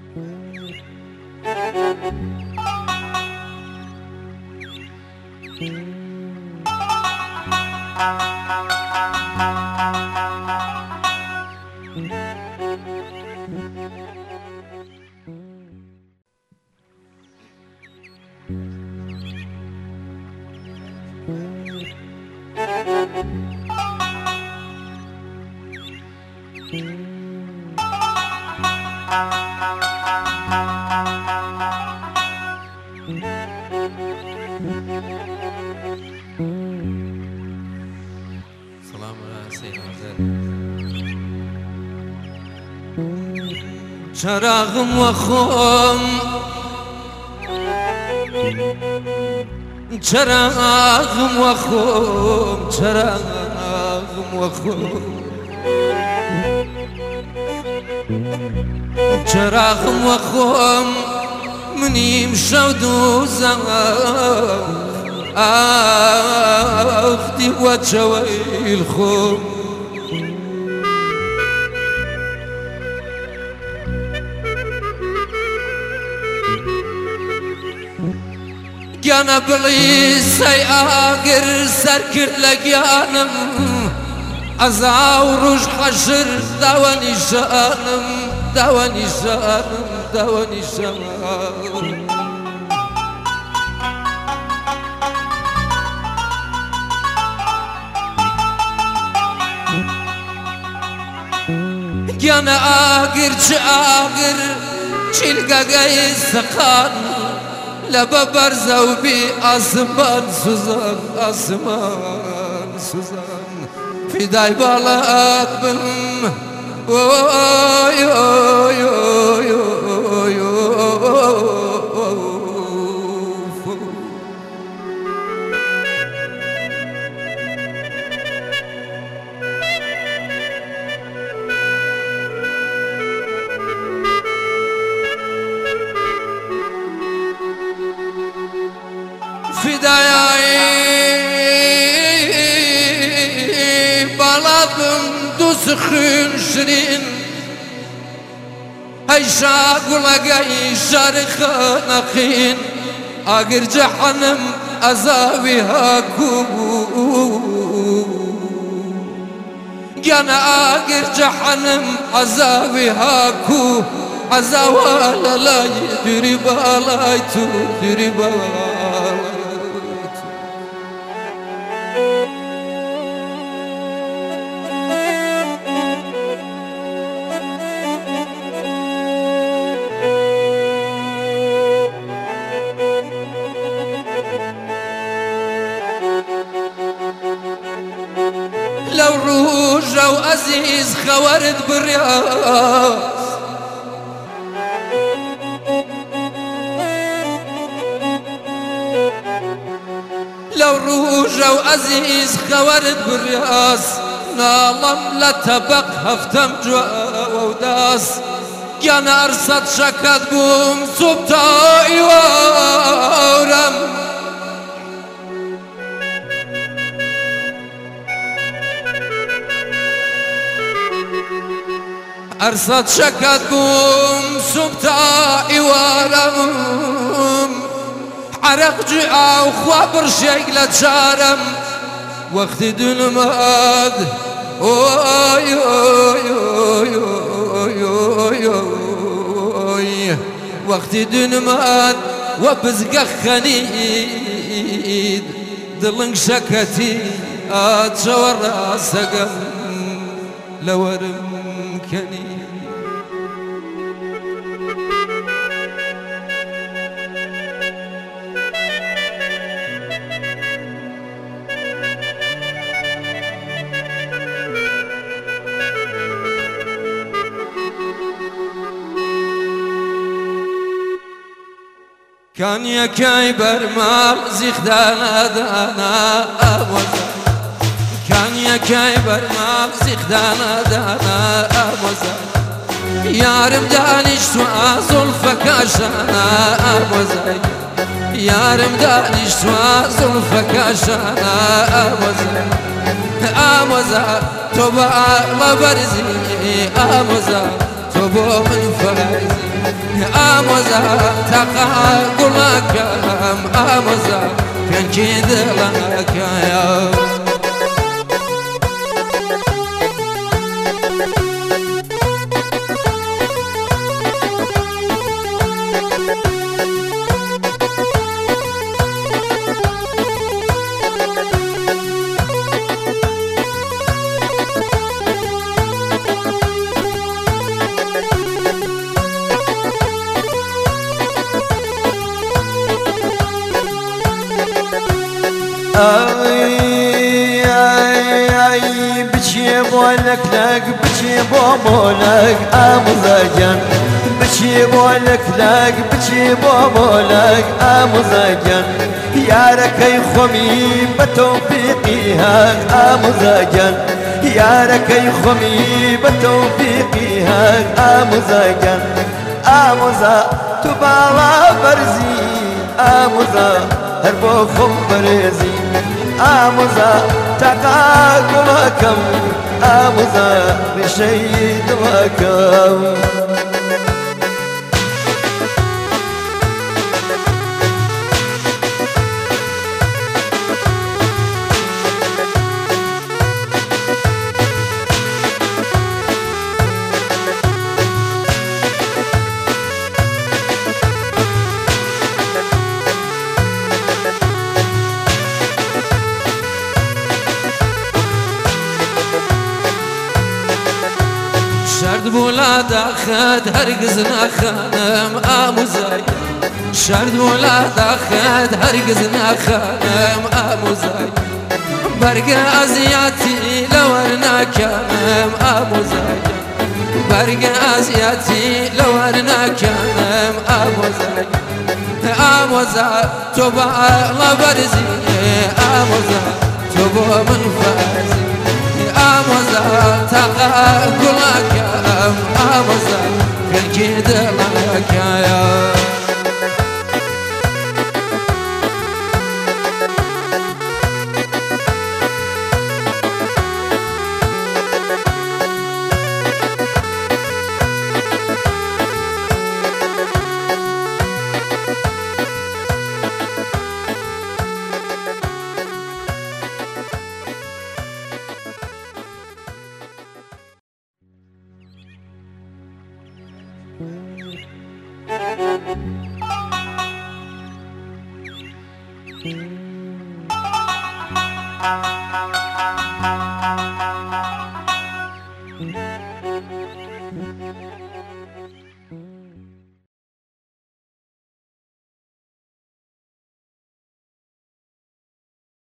چراغم وخوم چراغم وخوم چراغم وخوم چراغم وخوم منیم شود و زم أخدي وتشوي الخوم جانا بليس أقر سركر لقيانم أزاوروش حشر دواني شانم دواني شانم دواني شانم جانا أقر شاقر شلقا قاي سقان لبا برزو بي أسمان سوزان أسمان سوزان في داي بالك بم فداي بلادم دوسخن شرين هاي شاقول اقاي شارخ نقين اقر جحنم ازاوي هاكو جانا اقر جحنم ازاوي هاكو عزاوالا لا يدري بالاي تدري بالاي لو روجا وعزيز خوارد بالرياض لو روجا وعزيز خوارد بالرياض نالم لتبق هفتم جوا وداس جانا أرصد شكت بوم سبتاي وورم أرصد شكت بوم سبتاي وورم عرق جاء وخبر شيء لتشارم وقت دلماد اوي اوي اوي اوي اوي وقت دلماد وبزق خنيد دلنق شكتي اتشور راسقم لورم كني كان يكاي برمال زيخدانا دانا أموزا كان يكاي برمال زيخدانا دانا أموزا يارم دانش توازل فكاشانا أموزا يارم دانش توازل فكاشانا أموزا أموزا توبا لبرزي أموزا تبو من فرزي آموزا تقا قلقم آموزا فين جيد لك يا اي اي بچی بولك لك بچی بولك امزاجن بچی بولك لك بچی بولك امزاجن يا ركي خمي بتوفيقها امزاجن يا ركي خمي بتوفيقها امزاجن امزا تبالا برزي امزا هربو خبرزي آموزا تقاكمكم آموزا رشيد مكم شرد بولا داخد هرگز نخانم آموزای شرد بولا داخد هرگز نخانم آموزای برگ ازیاتی لور نکنم آموزای برگ ازیاتی لور نکنم آموزای آموزا تو با لبرزی آموزا تو با من فرزی آموزا تقا قلقم آموزا فين جيد لك يا